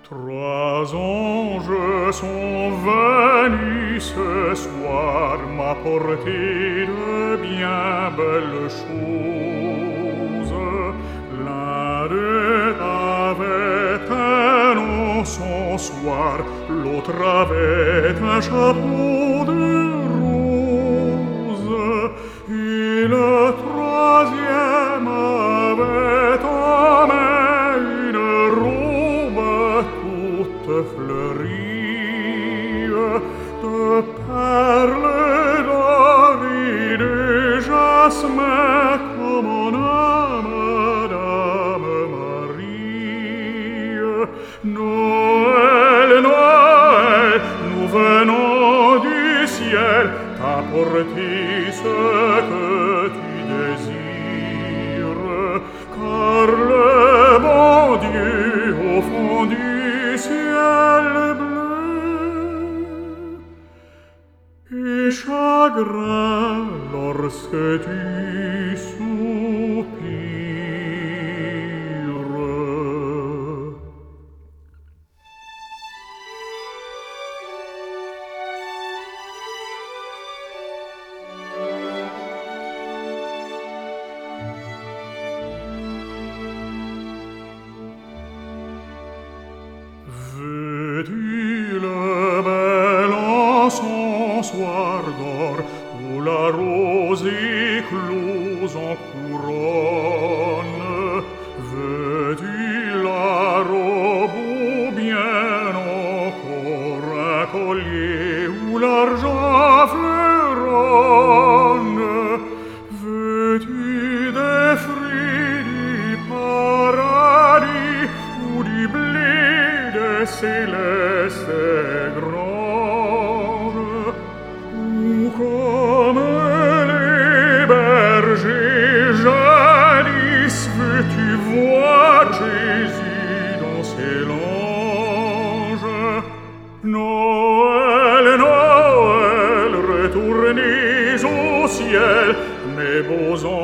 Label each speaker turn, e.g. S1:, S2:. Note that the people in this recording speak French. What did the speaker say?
S1: Trois anges sont venus ce soir m'apporter de bien belles choses. L'un d'eux avait un encensoir, l'autre avait un chapeau de rose, et le troisième avait en main une robe toute fleurie de perles d'or et de jasmin, comme en a Madame Marie. Noël, Noël, nous venons du ciel t'apporter ce que tu désires, car le bon Dieu au fond du ciel bleu est chagrin lorsque tu soupires. Veux-tu le bel encensoir d'or où la rose éclose en couronne? Veux-tu la robe ou bien encore un collier où l'argent fleuronne? Veux-tu des fruits du paradis ou du blé des célestes granges, ou comme les bergers jadis veux-tu voir Jésus dans ses langes? Noël, Noël, retournez au ciel, mes beaux anges.